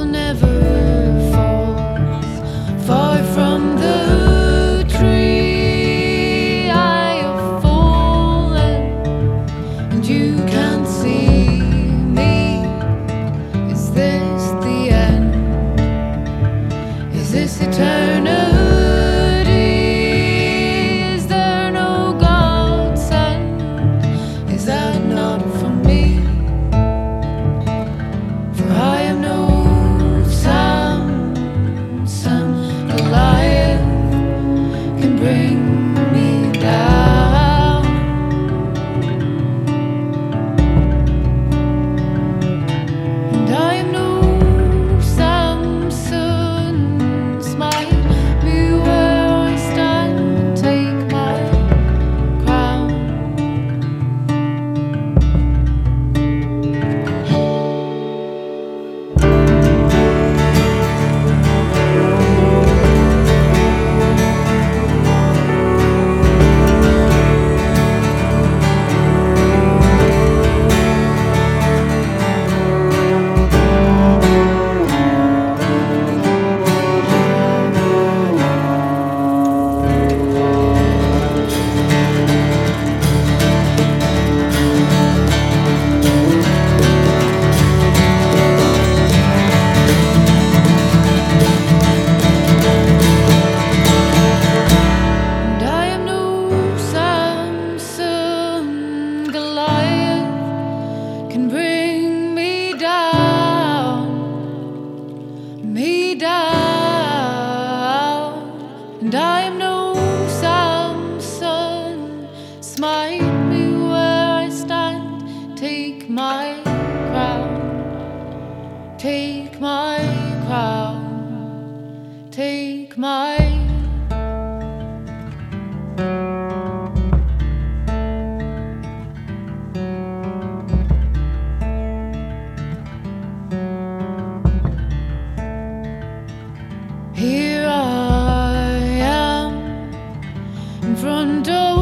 will never fall far from the tree. I have fallen and you can't see me. Is this the end? Is this eternity? Is there no God sent? Is that not for me? For I am no Samson. Goliath can bring me down. And I am no Samson. Smite me where I stand, take my crown. And I am no Samson. Goliath can bring me down, me down. And I am no Samson. Smite me where I stand, take my crown, take my crown, take my. Here I am in front of